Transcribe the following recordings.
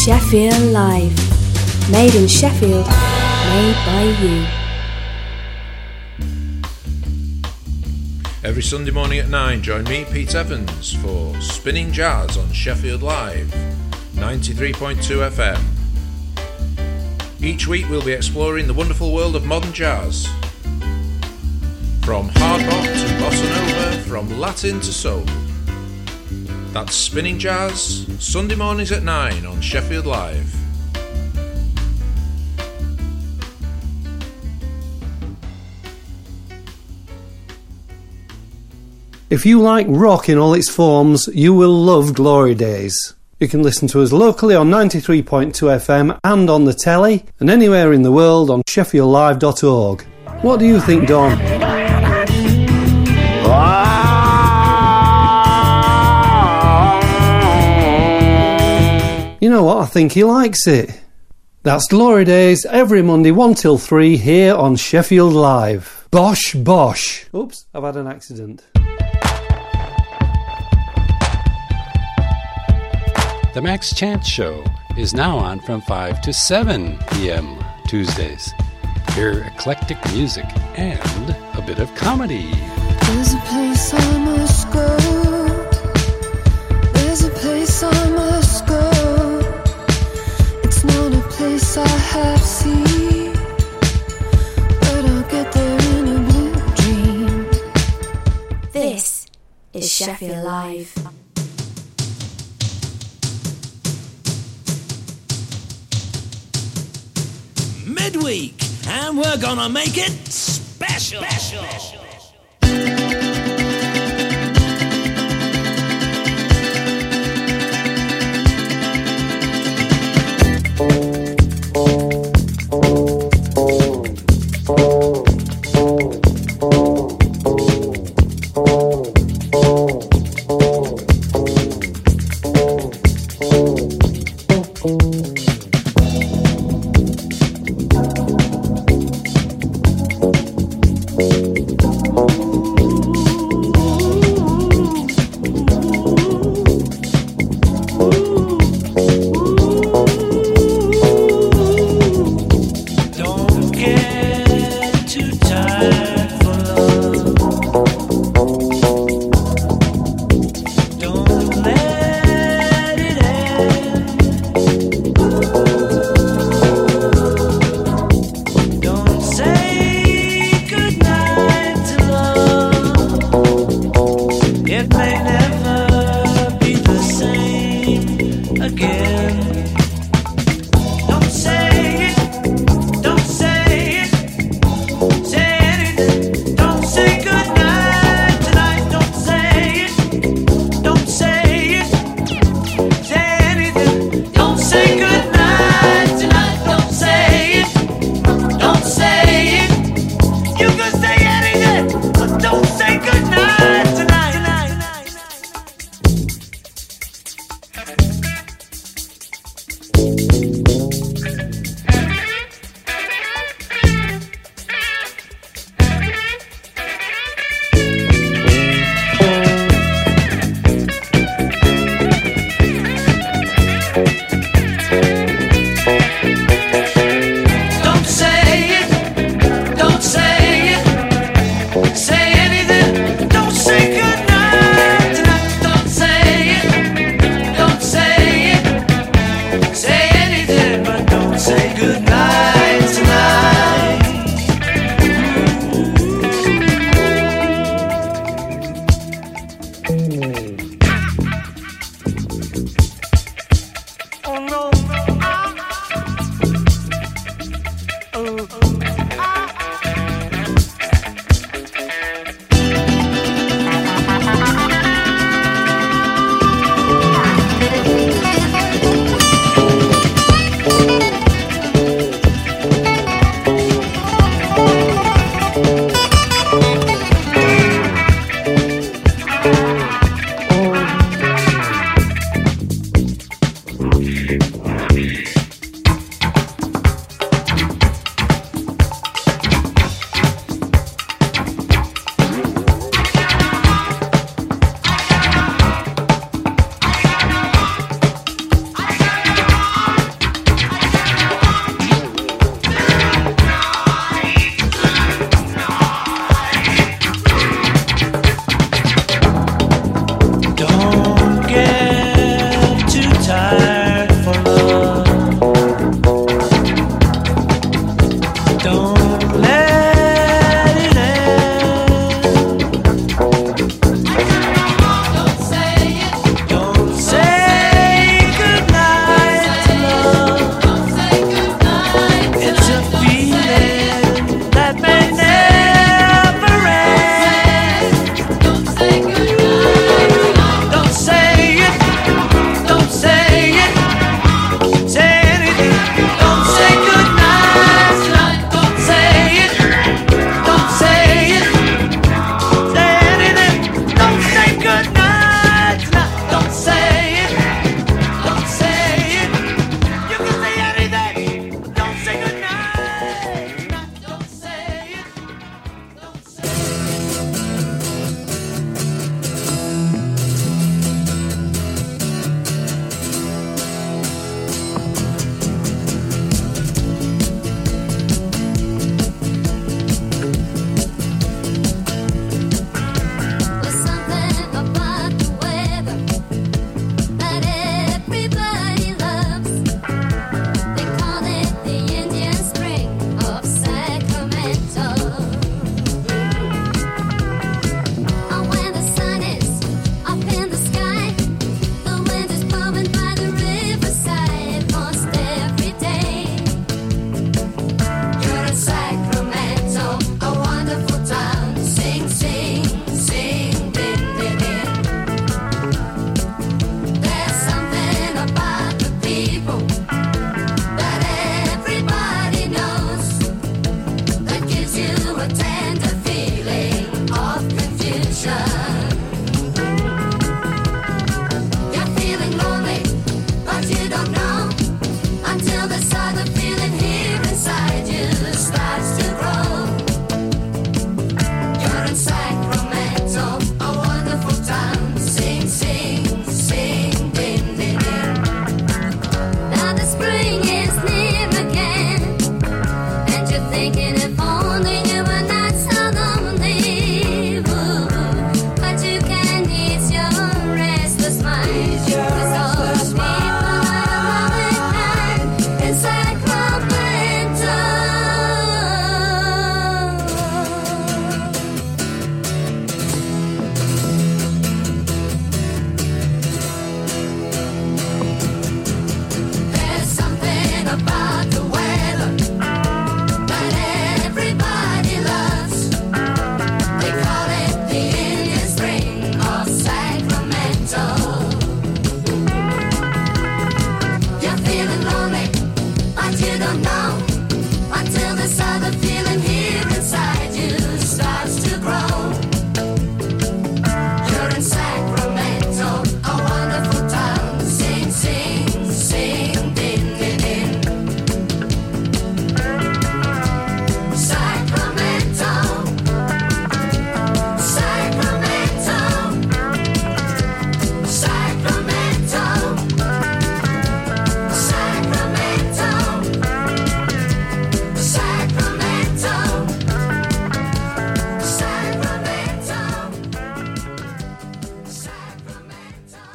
Sheffield Live. Made in Sheffield, made by you. Every Sunday morning at 9, join me, Pete Evans, for Spinning Jazz on Sheffield Live, 93.2 FM. Each week we'll be exploring the wonderful world of modern jazz. From hard bop to bossa nova, from Latin to soul. That's Spinning Jazz, Sunday mornings at 9 on Sheffield Live. If you like rock in all its forms, you will love Glory Days. You can listen to us locally on 93.2 FM and on the telly, and anywhere in the world on sheffieldlive.org. What do you think, Don? You know what, I think he likes it. That's Glory Days, every Monday 1 till 3 here on Sheffield Live. Bosh, bosh. Oops, I've had an accident. The Max Chance Show is now on from 5 to 7 p.m. Tuesdays. Hear eclectic music and a bit of comedy. There's a place I must go. There's a place I must go. It's not a place I have seen, but I'll get there in a blue dream. This is Sheffield Live. Midweek, and we're gonna make it special.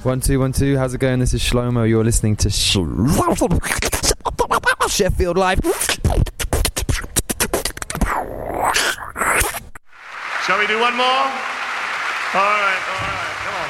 1 2 1 2. How's it going? This is Shlomo. You're listening to Sheffield Live. Shall we do one more? All right, come on.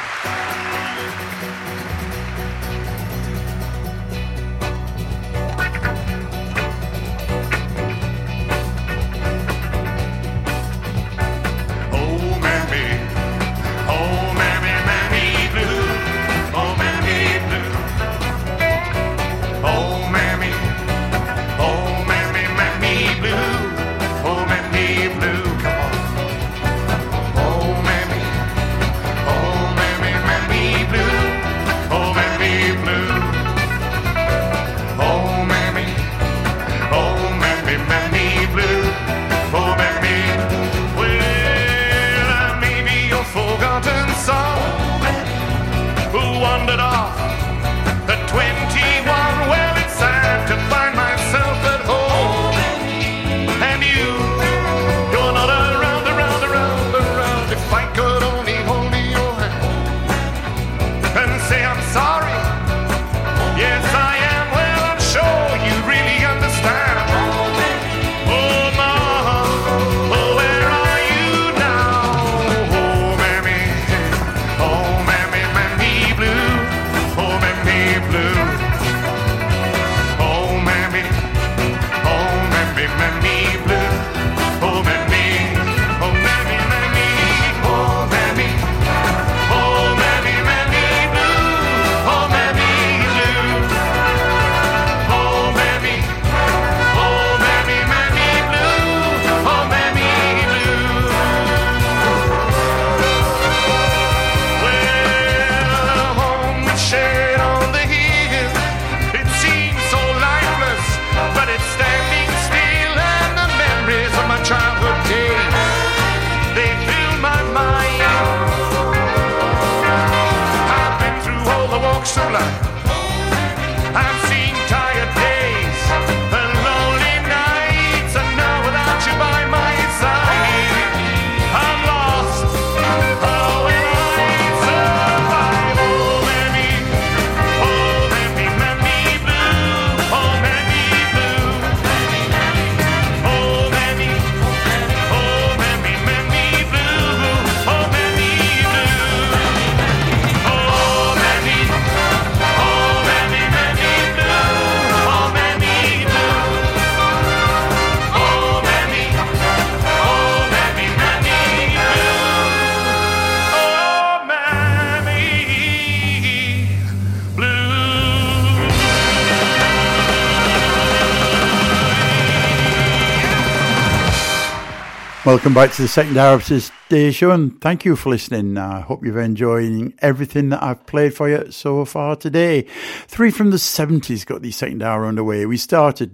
Welcome back to the second hour of today's show, and thank you for listening. I hope you're enjoying everything that I've played for you so far today. 3 from the 70s got the second hour underway. We started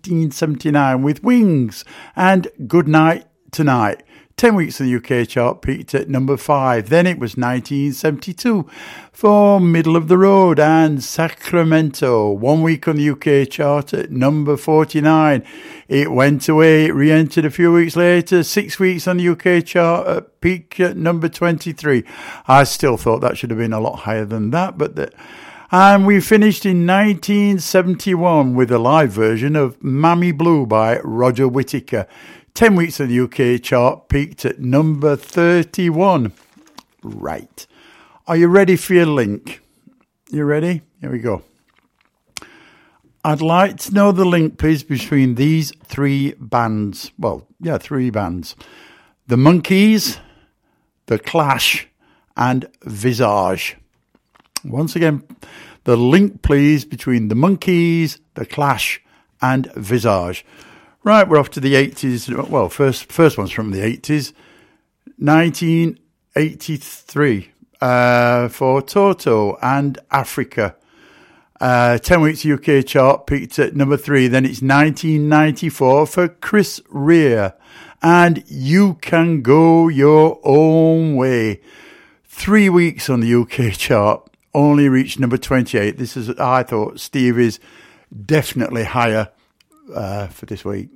1979 with Wings and Good Night Tonight. 10 weeks on the UK chart, peaked at number 5. Then it was 1972 for Middle of the Road and Sacramento. 1 week on the UK chart at number 49. It went away, it re-entered a few weeks later. 6 weeks on the UK chart, at peak at number 23. I still thought that should have been a lot higher than that, and we finished in 1971 with a live version of Mammy Blue by Roger Whittaker. 10 weeks on the UK chart, peaked at number 31. Right. Are you ready for your link? You ready? Here we go. I'd like to know the link, please, between these 3 bands. Well, yeah, 3 bands. The Monkees, The Clash, and Visage. Once again, the link, please, between The Monkees, The Clash, and Visage. Right, we're off to the 80s. Well, first one's from the 80s. 1983 for Toto and Africa. 10 weeks UK chart, peaked at number 3. Then it's 1994 for Chris Rea and You Can Go Your Own Way. 3 weeks on the UK chart, only reached number 28. This is, I thought, Steve is definitely higher for this week.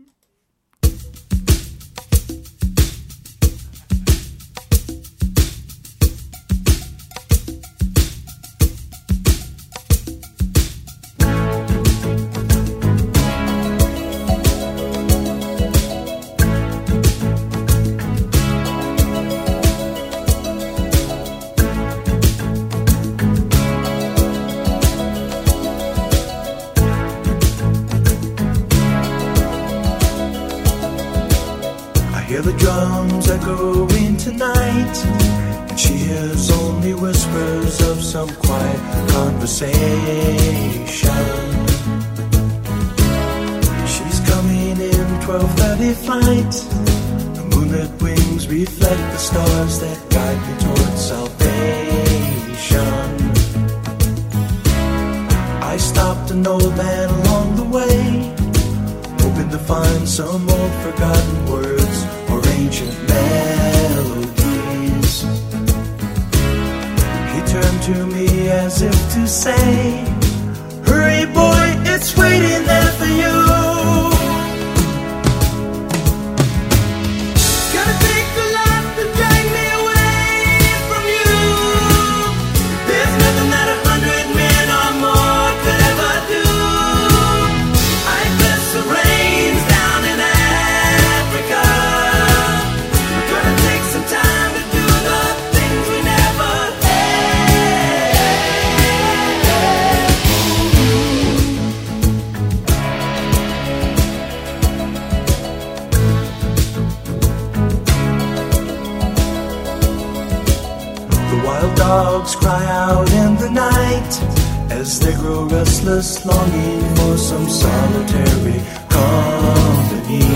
hear the drums echoing tonight, and she hears only whispers of some quiet conversation. She's coming in 12:30 flight. The moonlit wings reflect the stars that guide me towards salvation. I stopped an old man along the way, hoping to find some old forgotten words or ancient melodies. He turned to me as if to say, hurry boy, it's waiting there for you. Gonna take a lot to drag me away from you. There's nothing that 100 men or more could ever do. I bless the rains down in Africa. We're gonna take some time to do the things we never The wild dogs cry out in the night as they grow restless, longing for some solitary company.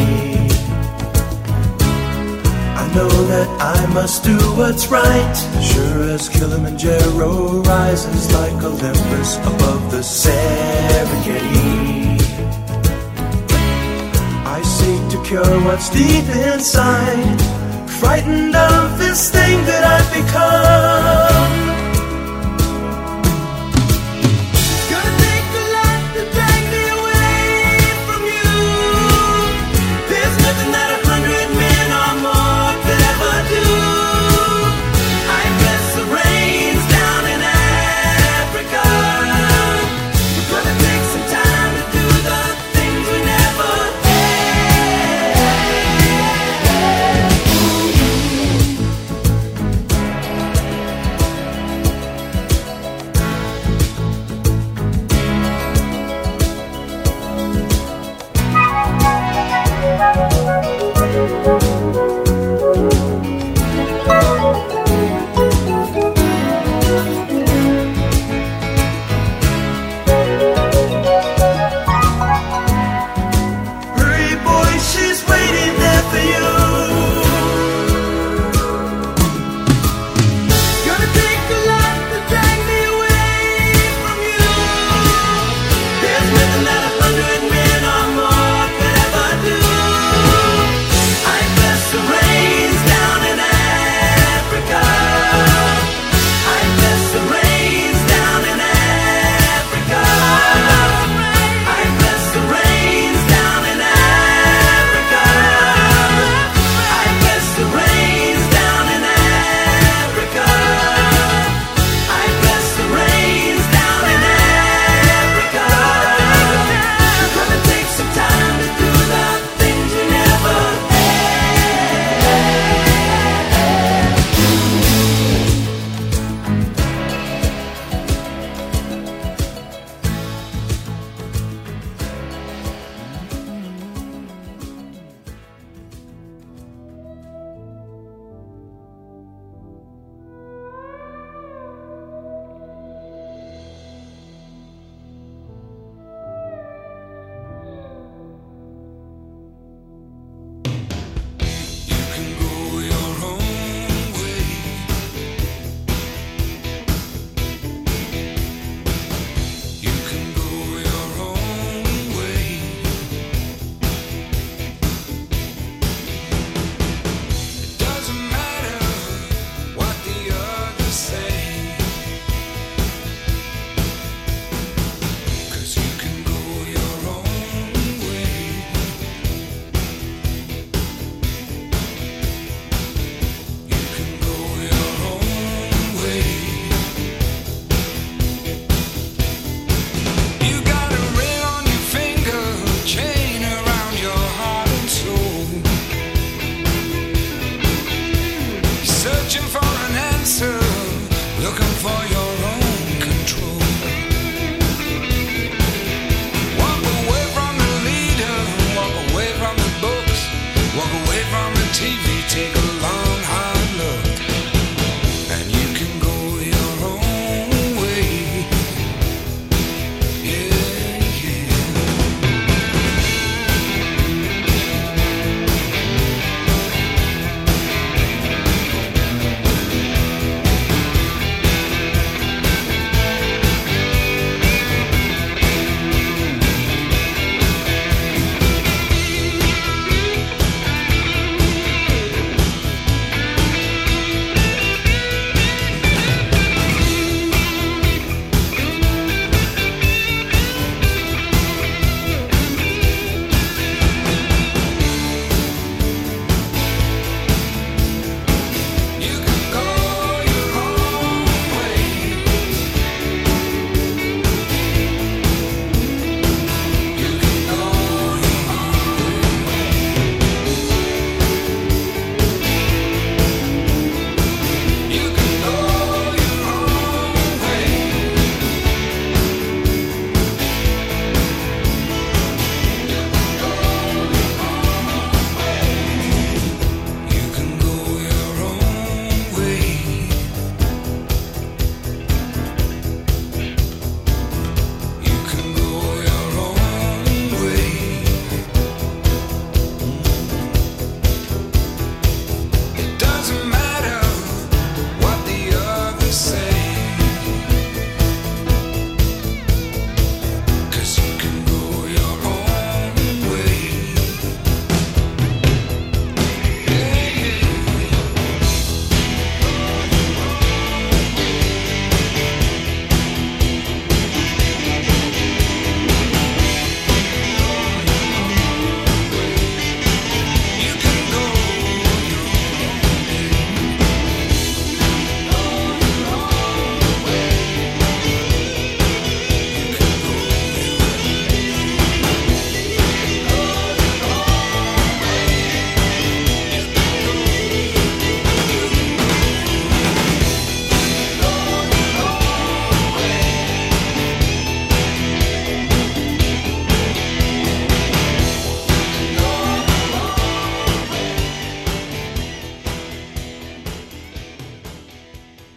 I know that I must do what's right, sure as Kilimanjaro rises like Olympus above the Serengeti. I seek to cure what's deep inside, frightened of this thing that I've become. Gonna take a lot to drag me away from you. There's nothing that 100 men or more could ever do. I bless the rains down in Africa. We're gonna take some time to do the things we never had.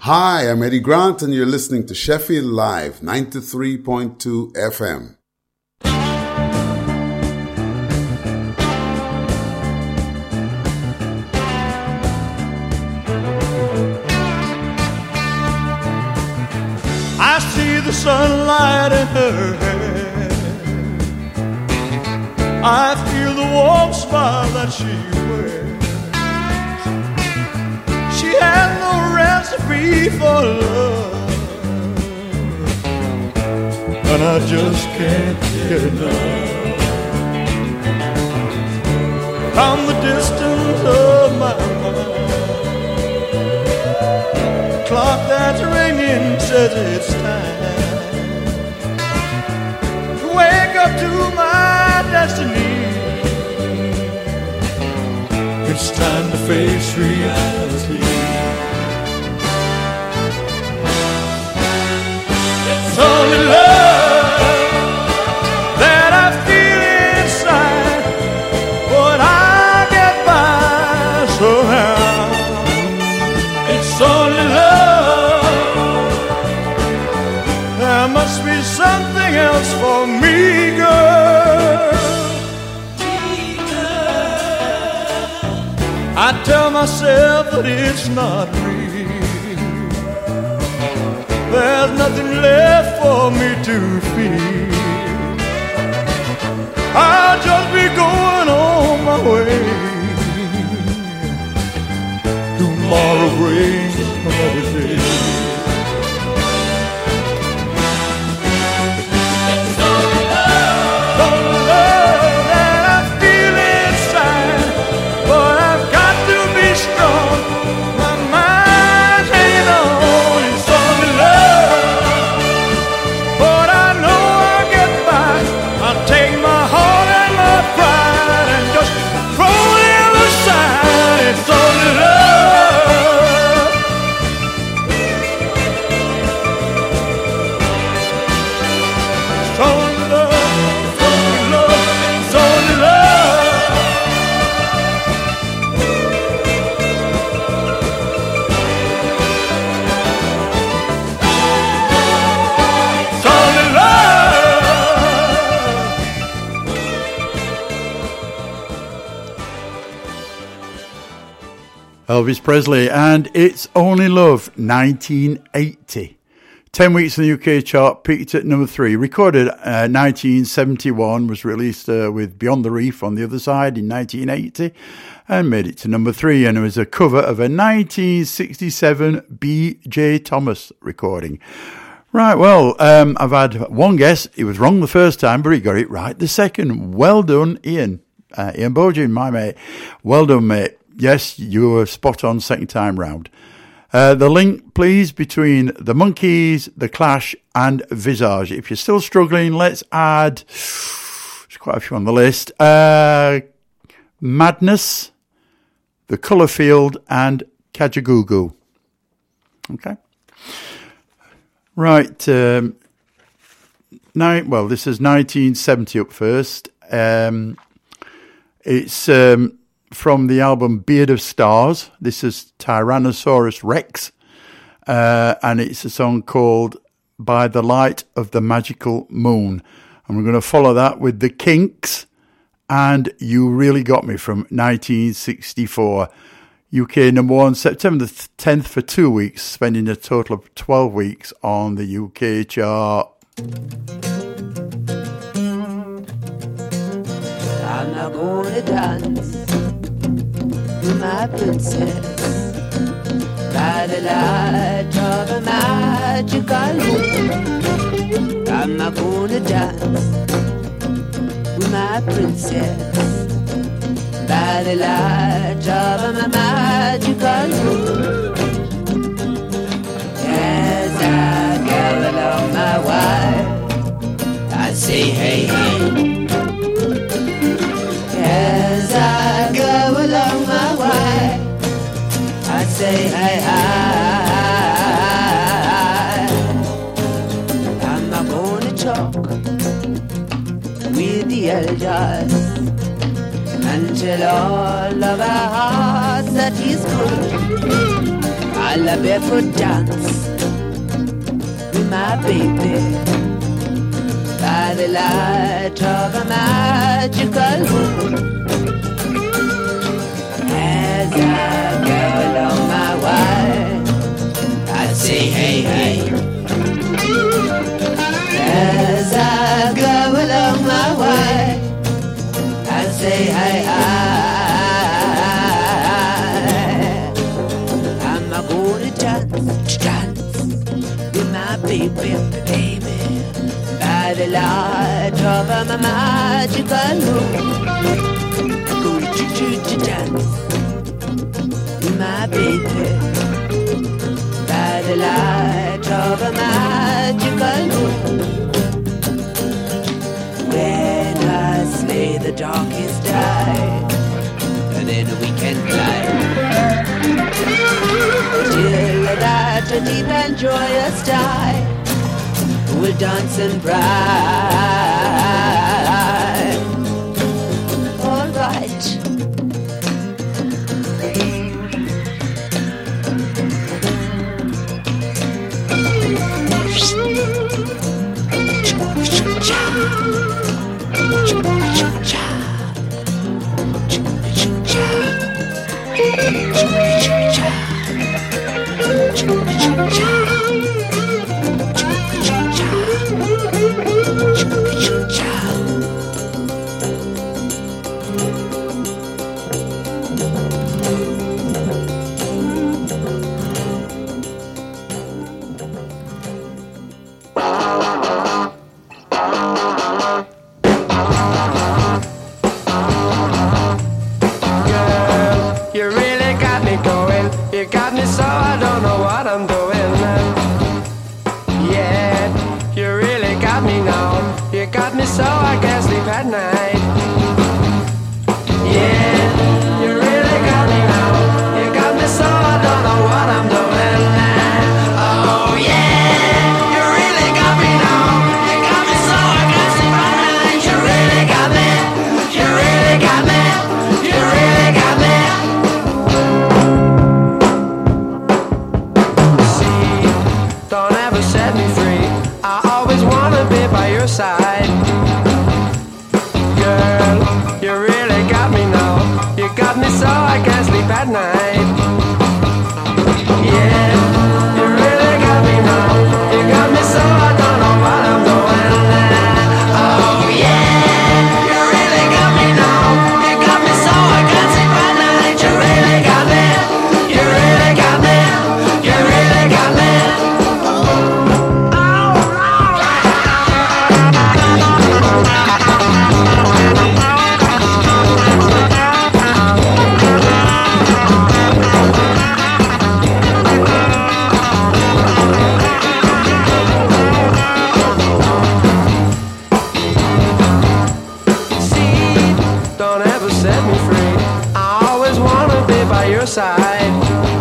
Hi, I'm Eddie Grant, and you're listening to Sheffield Live, 93.2 FM. I see the sunlight in her hair. I feel the warm smile that she wears. She has no recipe for love, and I just can't get enough. From the distance of my mind, clock that's ringing says it's time to wake up to my destiny. It's time to face reality. It's only love that I feel inside, but I get by somehow. It's only love. There must be something else for me, girl. I tell myself that it's not real. There's nothing left for me to feel. I'll just be going on my way. Tomorrow brings another day. It's only love that I feel inside, but I've got to be strong. My mind's hanging on. It's only love, but I know I'll get by. I'll take my heart and my pride and just throw them aside. It's only love. It's only love. It's only love. It's only love. It's only love. Elvis Presley, and It's Only Love, 1980. 10 weeks in the UK chart, peaked at number 3. Recorded 1971, was released with Beyond the Reef on the other side in 1980, and made it to number 3. And it was a cover of a 1967 B.J. Thomas recording. Right, well, I've had one guess. He was wrong the first time, but he got it right the second. Well done, Ian. Ian Bojan, my mate. Well done, mate. Yes, you were spot on second time round. The link, please, between the Monkees, the Clash, and Visage. If you're still struggling, let's add. There's quite a few on the list. Madness, The Colour Field, and Kajagoogoo. Okay. Right. Well, this is 1970 up first. It's from the album Beard of Stars. This is Tyrannosaurus Rex, and it's a song called By the Light of the Magical Moon. And we're going to follow that with The Kinks and You Really Got Me from 1964. UK number 1, September the 10th for 2 weeks, spending a total of 12 weeks on the UK chart. I'm not gonna dance with my princess by the light of a magical moon. I'm not gonna dance with my princess by the light of a magical moon. As I go along my way, I say hey hey. As I go along my way, I say hi hi. I'm not gonna talk with the elders until all of our hearts that is good. I I'll a barefoot dance with my baby by the light of a magical moon. As I go along my way, I say hey hey. As I go along my way, I say hey hi. I'm a gonna dance with my baby, by the light of my magical moon. Gonna dance with my baby, by the light of a magical moon. When I slay the darkest night, and then we can fly till that a deep and joyous time we'll dance and bright. All right. So I can't sleep at night. Yeah, you really got me now. You got me so I don't know what I'm doing. Oh yeah, you really got me now. You got me so I can't sleep at night. You really got me. You really got me. You really got me. See, don't ever set me free. I always wanna be by your side. You really got me now. You got me so I can't sleep at night. Yeah, you really got me now. You got me so I don't know what I'm doing. Oh yeah, you really got me now. You got me so I can't sleep at night. You really got me. You really got me. You really got me. Side.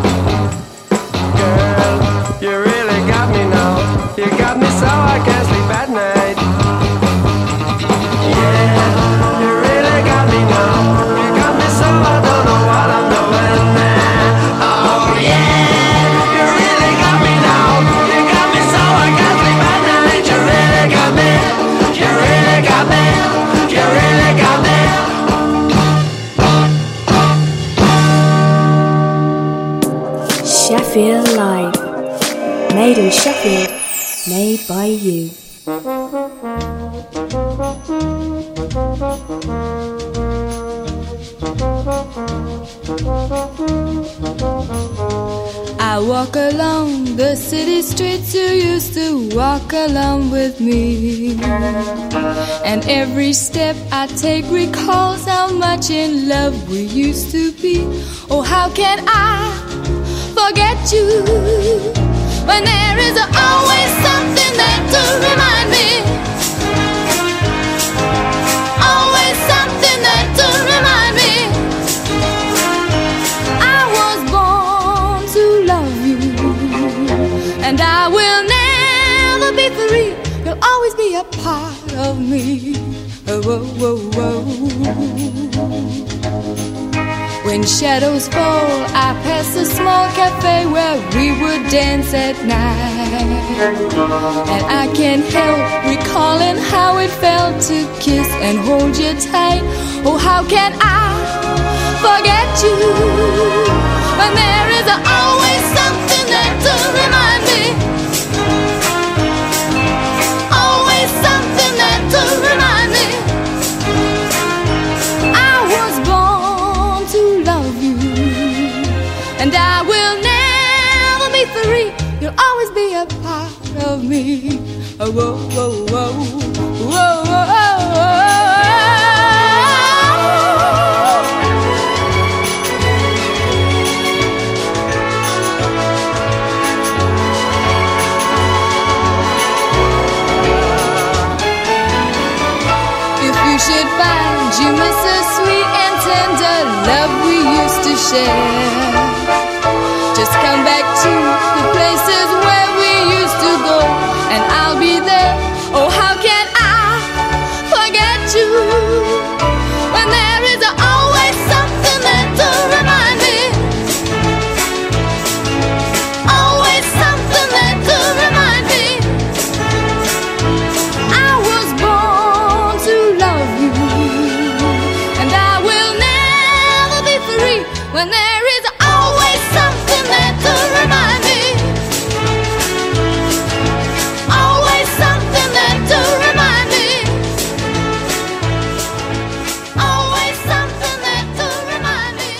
Girl, you really got me now. You got me so I can't sleep at night. Yeah, you really got me now. You got me so I don't know what I'm doing. Oh yeah, you really got me now. You got me so I can't sleep at night. You really got me. You really got me. You really got me. Sheffield Live. Made in Sheffield, made by you. I walk along the city streets you used to walk along with me, and every step I take recalls how much in love we used to be. Oh, how can I forget you when there is always something there to remind me? Always something there to remind me. I was born to love you, and I will never be free. You'll always be a part of me. Oh, oh, oh, oh. When shadows fall, I pass a small cafe where we would dance at night. And I can't help recalling how it felt to kiss and hold you tight. Oh, how can I forget you when there is always something there to remind me? Always something there to remind me. I was born to love you, and I will never be free. You'll always be a part of me. Oh, whoa, whoa, whoa, whoa, whoa, whoa. Should find you miss the sweet and tender love we used to share. Just come back to the places where we used to go, and I'll be there. Oh, how can I forget you when there is always something there to remind me? Always something there to remind me. I was born to love you, and I will never be free when there is always something there to remind me. Always something there to remind me. Always something there to remind me.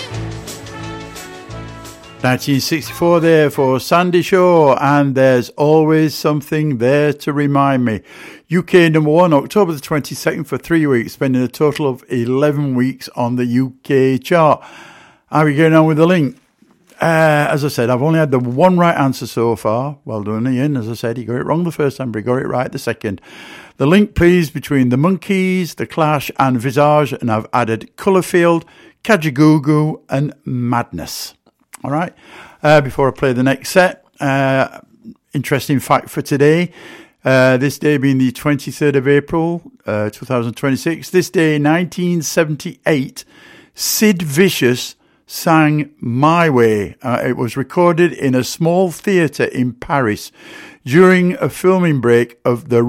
1964 there for Sandy Shaw, and There's Always Something There to Remind Me. UK number one, October the 22nd for 3 weeks, spending a total of 11 weeks on the UK chart. How are we going on with the link? As I said, I've only had the one right answer so far. Well done, Ian. As I said, he got it wrong the first time, but he got it right the second. The link, please, between the Monkees, The Clash and Visage, and I've added Colourfield, Kajagoogoo and Madness. All right. Before I play the next set, interesting fact for today. This day being the 23rd of April, 2026. This day, 1978, Sid Vicious sang My Way. It was recorded in a small theatre in Paris during a filming break of the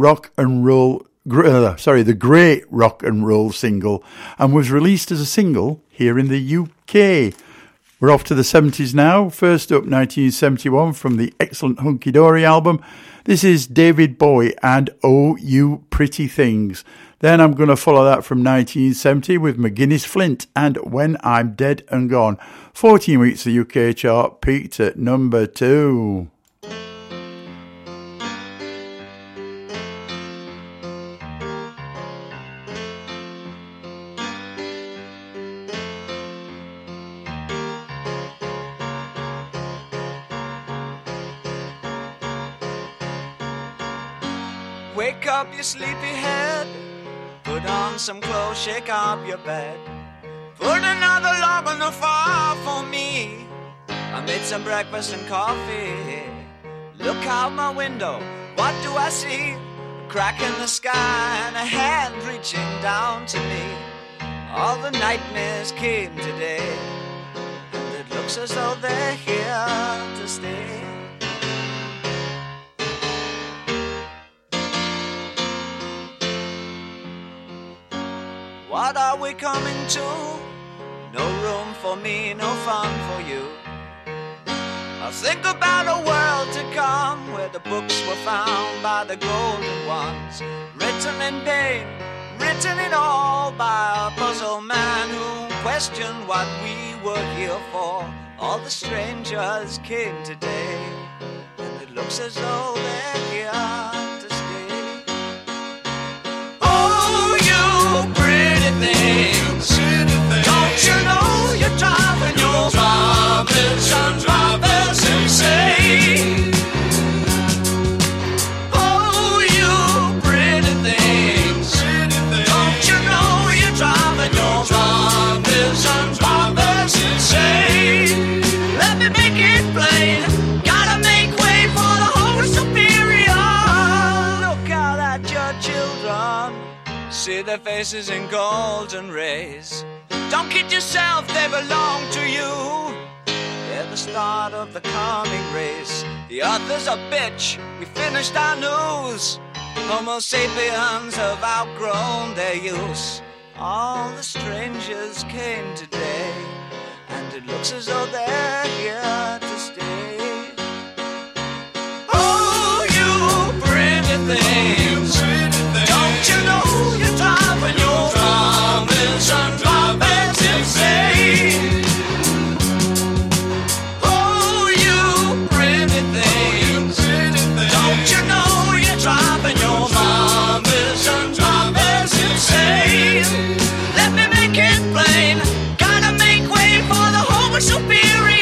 the Great Rock and Roll single, and was released as a single here in the UK. We're off to the 70s now. First up, 1971 from the excellent Hunky Dory album. This is David Bowie and Oh You Pretty Things. Then I'm going to follow that from 1970 with McGuinness Flint and When I'm Dead and Gone. 14 weeks the UK chart, peaked at number 2. Wake up your sleepy head, put on some clothes, shake up your bed, put another log on the fire for me. I made some breakfast and coffee. Look out my window, what do I see? A crack in the sky and a hand reaching down to me. All the nightmares came today, and it looks as though they're here to stay. What are we coming to? No room for me, no fun for you. I think about a world to come where the books were found by the golden ones, written in pain, written in all by a puzzle man who questioned what we were here for. All the strangers came today, and it looks as though they're here to stay. Oh, you pretty things, don't you know you're driving your drivers insane? Oh, you pretty things, don't you know you're driving your drivers insane? Let me make it plain, gotta make way for the whole superior. Look out at your children, see their faces in golden rays. Don't kid yourself, they belong to you. They're the start of the coming race. The author's a bitch, we finished our news. Homo sapiens have outgrown their use. All the strangers came today, and it looks as though they're here to stay. Oh, you pretty things, don't you know you're driving your promise and promise insane? Oh, you pretty things, don't you know you're driving your promise and promise insane? Let me make it plain, gotta make way for the Homo superior.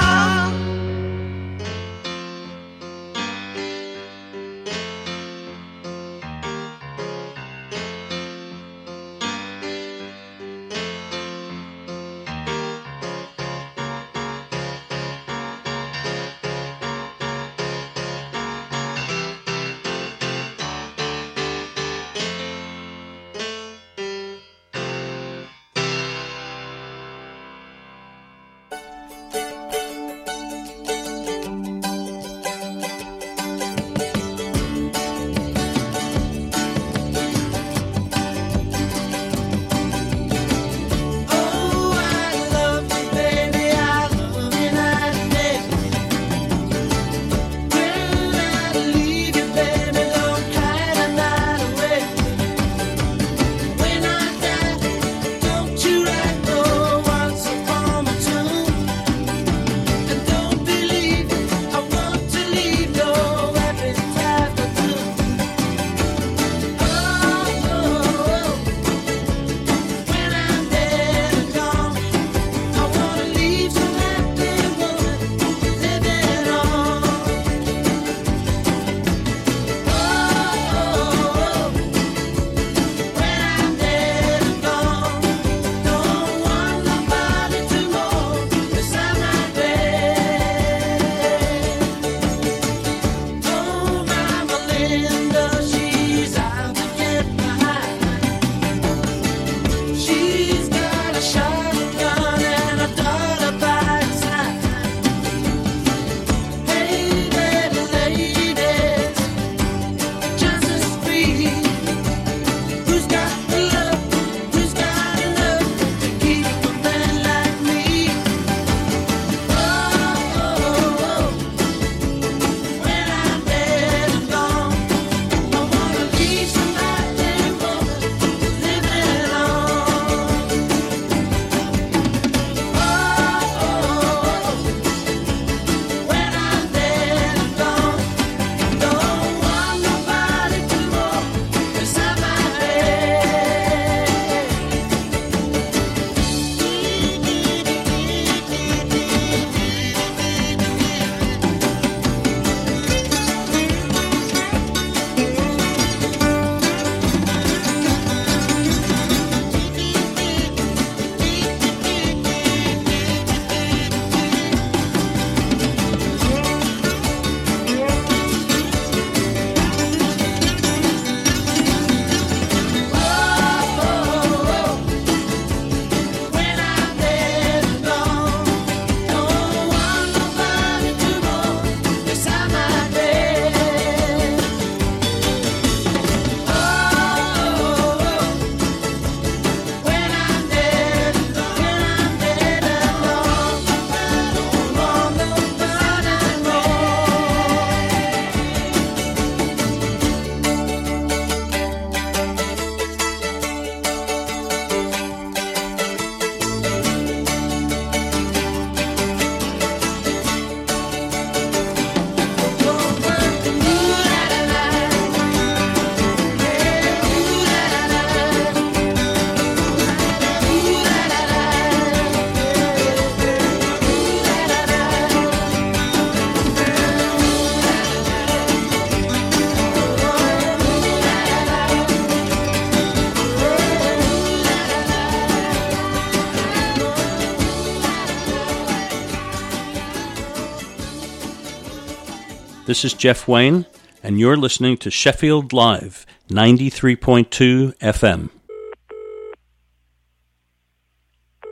This is Jeff Wayne, and you're listening to Sheffield Live, 93.2 FM.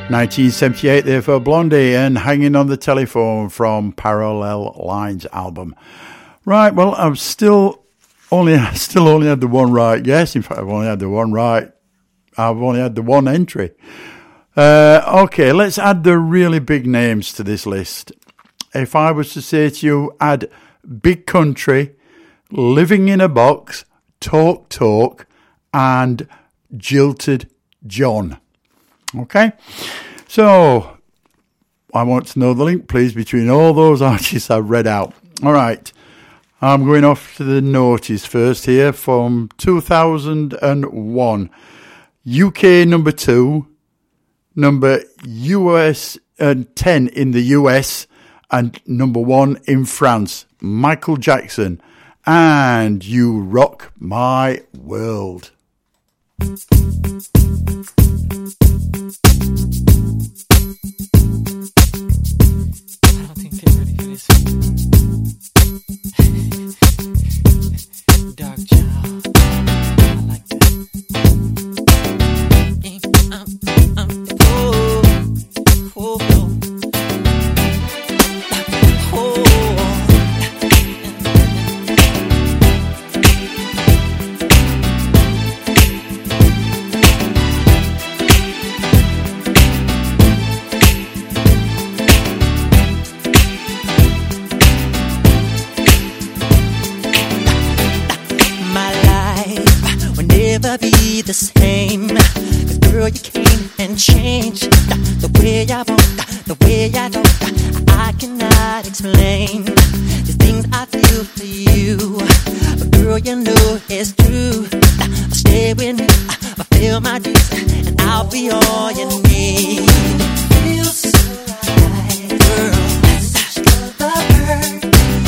1978 there for Blondie and Hanging on the Telephone from Parallel Lines album. Right, well, I've still only had the one right. Yes, in fact, I've only had the one right. I've only had the one entry. Okay, let's add the really big names to this list. If I was to say to you, add Big Country, Living in a Box, Talk Talk, and Jilted John. Okay, so I want to know the link, please, between all those artists I've read out. All right, I'm going off to the noughties first here from 2001. UK number 2, number US 10 in the US, and number 1 in France. Michael Jackson, and You Rock My World. I don't think they're ready for this. Dark Child. I like that. Never be the same, 'cause girl, you came and changed the way I want, the way I don't. I cannot explain the things I feel for you, but girl, you know it's true. I'll stay with you, fulfill my dreams, and I'll be all you need. Feels so right, girl. Such the bird.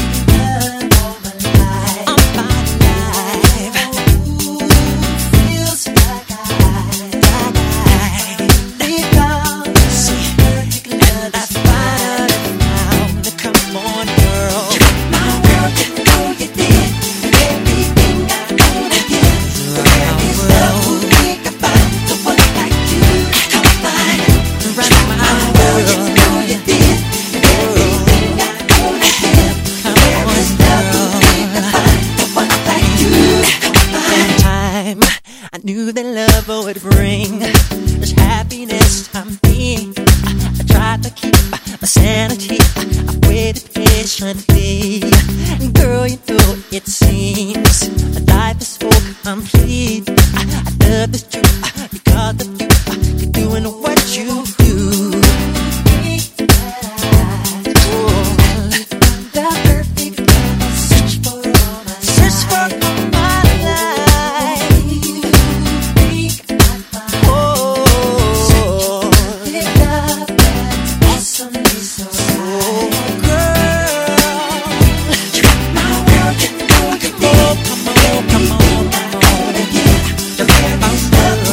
Knew that love would bring this happiness I'm being. I tried to keep my sanity. I waited patiently. Girl, you know it seems my life is so complete. I love this truth because of you. You're doing what you do. The perfect love, search for all my life. Come on, come on, come on, come on.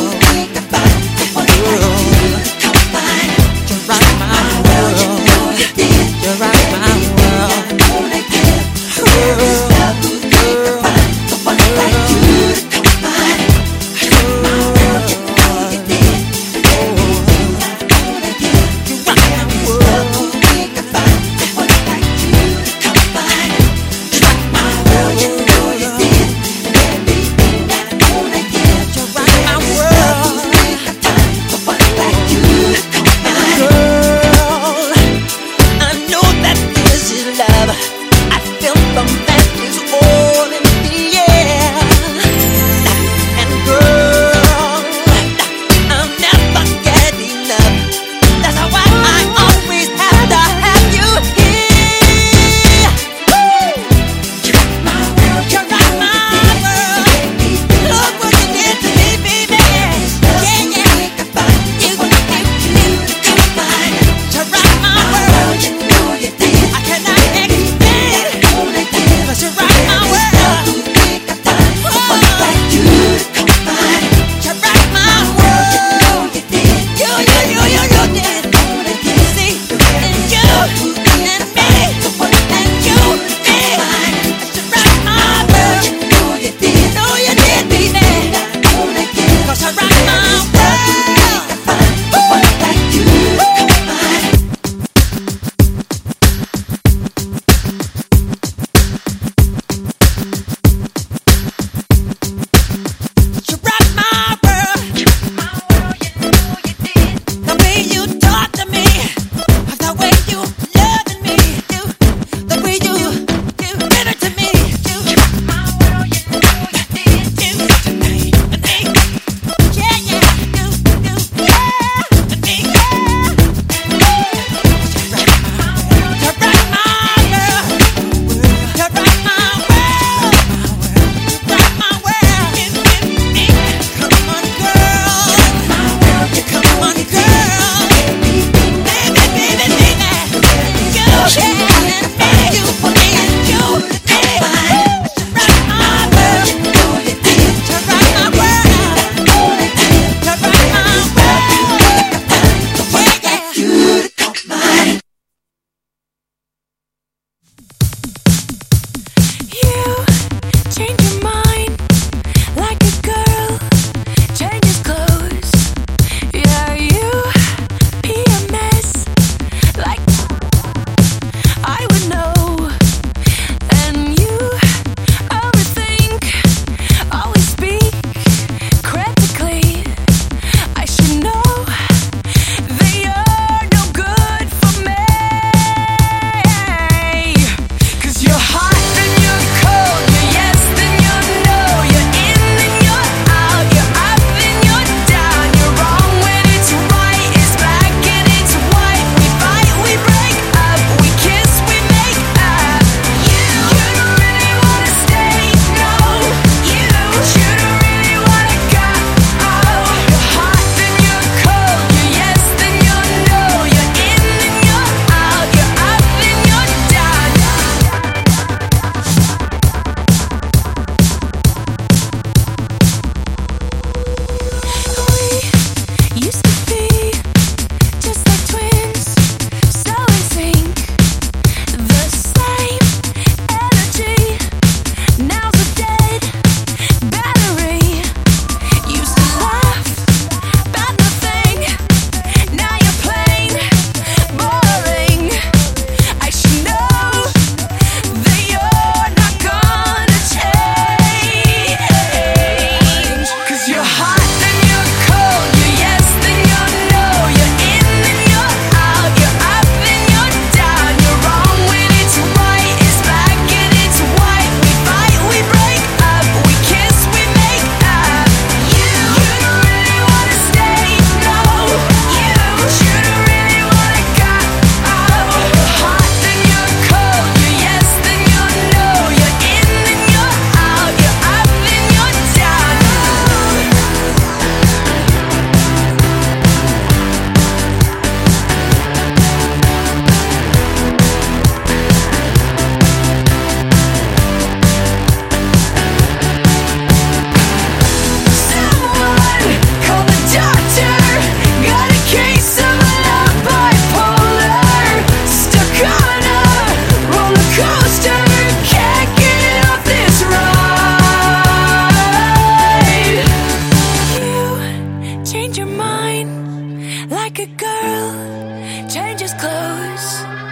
like a girl changes clothes.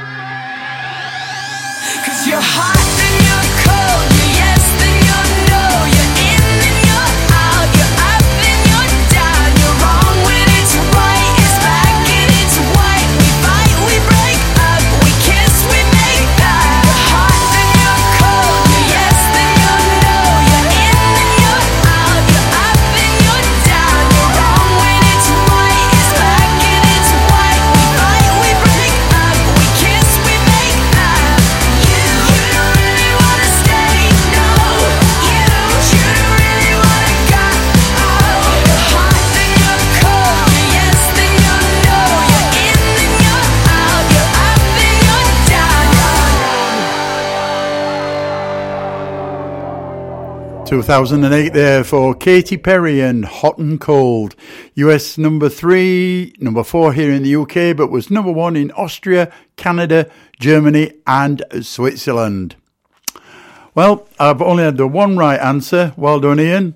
'Cause you're hot, then you're cold, you're yes, then you're no, you're in, then you're out, you're up, then you're down, you're wrong when it's right, it's black and it's white. We fight, we break up, we kiss, we make that. You're hot, then you're cold, you're yes, then you're no, you're in, then you're out, you're up, then you're down, you're wrong when it's right, it's black and it's white. We fight, we break up, we kiss, we make that. You don't really wanna stay, no. You don't really wanna go. You're hot, then you're cold, you're yes, then you're no, you're in, then you're out, you're up, then you're down. 2008 there for Katy Perry and Hot and Cold. US number 3, number 4 here in the UK, but was number 1 in Austria, Canada, Germany and Switzerland. Well, I've only had the one right answer. Well done, Ian.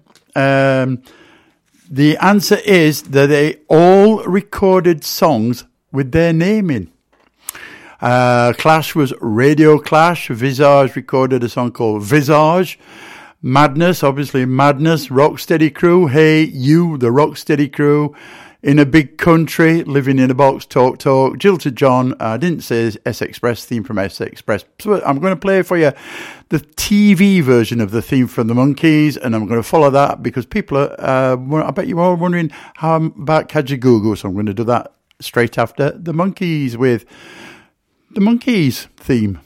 The answer is that they all recorded songs with their name in. Clash was Radio Clash. Visage recorded a song called Visage. Madness, obviously Madness. Rocksteady Crew, Hey You, the Rocksteady Crew. In a Big Country, Living in a Box, Talk Talk. Jilted John, I didn't say S Express, theme from S Express. So I'm going to play for you the TV version of the theme from the Monkees, and I'm going to follow that because people are, I bet you're all wondering how I'm about Kajagoogoo, so I'm going to do that straight after the Monkees with the Monkees theme.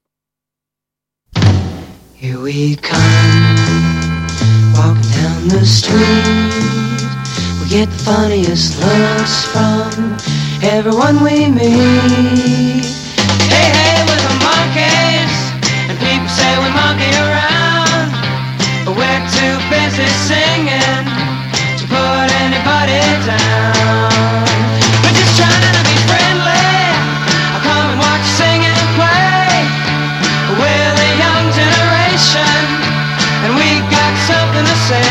Here we come, walking down the street. We get the funniest looks from everyone we meet. Hey, hey, we're the Monkees, and people say we monkey around, but we're too busy singing to put anybody down. We're just trying to be friendly. I'll come and watch you sing and play. We're the young generation, and we got something to say.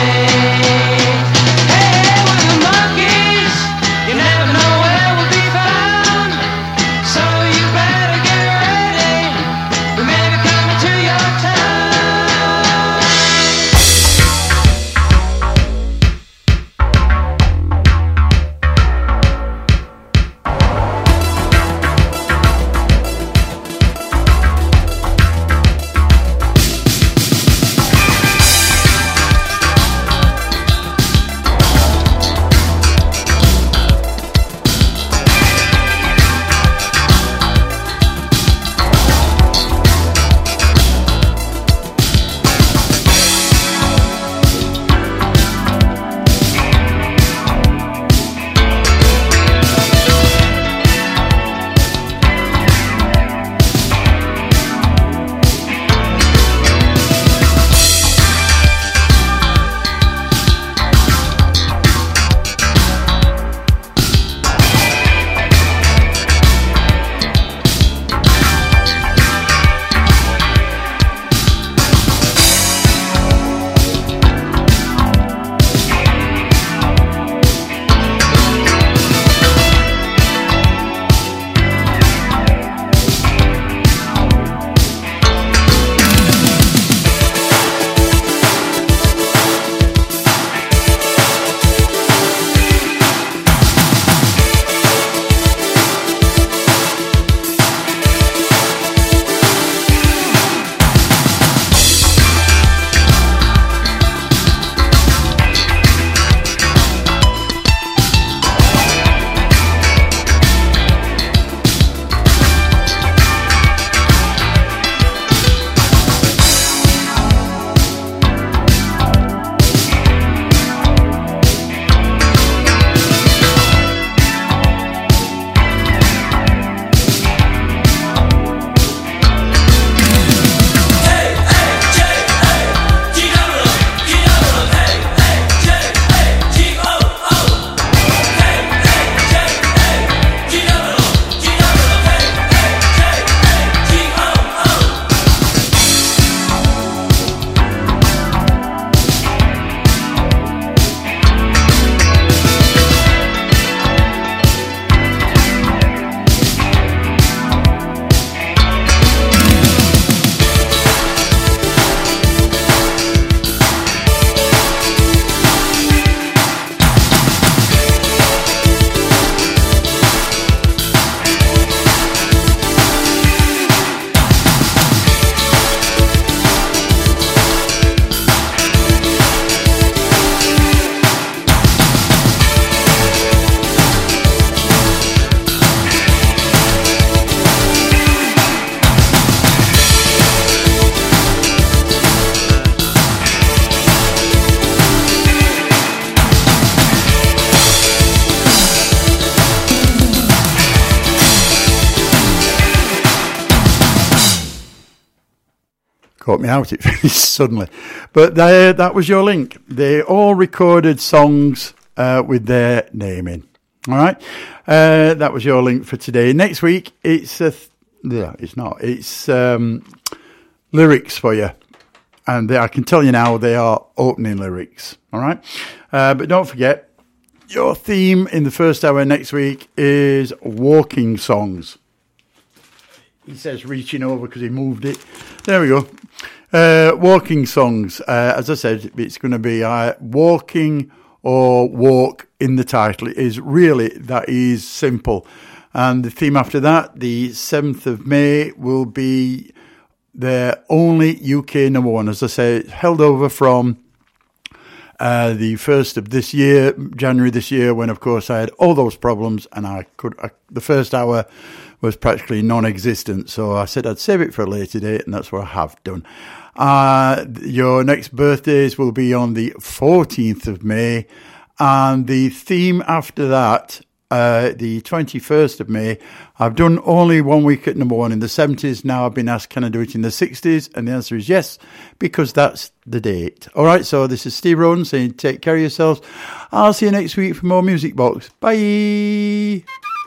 Hey, we're the Monkees. You never know where we'll be found, so you better get ready. We may be coming to your town. Caught me out, it finished suddenly. But that was your link. They all recorded songs with their name in. All right? That was your link for today. Next week, it's lyrics for you. And I can tell you now, they are opening lyrics. All right? But don't forget, your theme in the first hour next week is walking songs. He says reaching over because he moved it. There we go. Walking songs. As I said, it's going to be walking or walk in the title. It is really, that is simple. And the theme after that, the 7th of May, will be their only UK number one. As I say, held over from the 1st of this year, January this year, when of course I had all those problems and the first hour was practically non-existent. So I said I'd save it for a later date, and that's what I have done. Your next birthdays will be on the 14th of May, and the theme after that, the 21st of May, I've done only 1 week at number one in the 70s. Now I've been asked, can I do it in the 60s? And the answer is yes, because that's the date. All right, so this is Steve Roden saying take care of yourselves. I'll see you next week for more Music Box. Bye.